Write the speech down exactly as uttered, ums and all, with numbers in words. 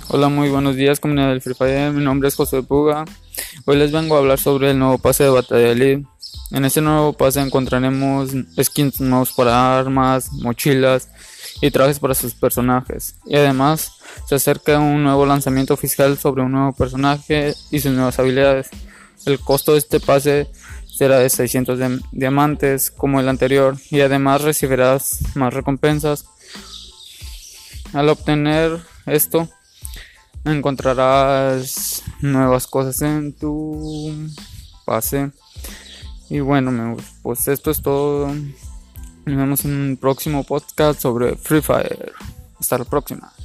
Hola, muy buenos días, comunidad del Free Fire. Mi nombre es José Puga. Hoy les vengo a hablar sobre el nuevo pase de batalla elite. En este nuevo pase encontraremos skins nuevos para armas, mochilas y trajes para sus personajes. Y además se acerca un nuevo lanzamiento oficial sobre un nuevo personaje y sus nuevas habilidades. El costo de este pase será de seiscientos de diamantes como el anterior, y además recibirás más recompensas. Al obtener esto encontrarás nuevas cosas en tu pase. Y bueno, pues esto es todo. Nos vemos en un próximo podcast sobre Free Fire. Hasta la próxima.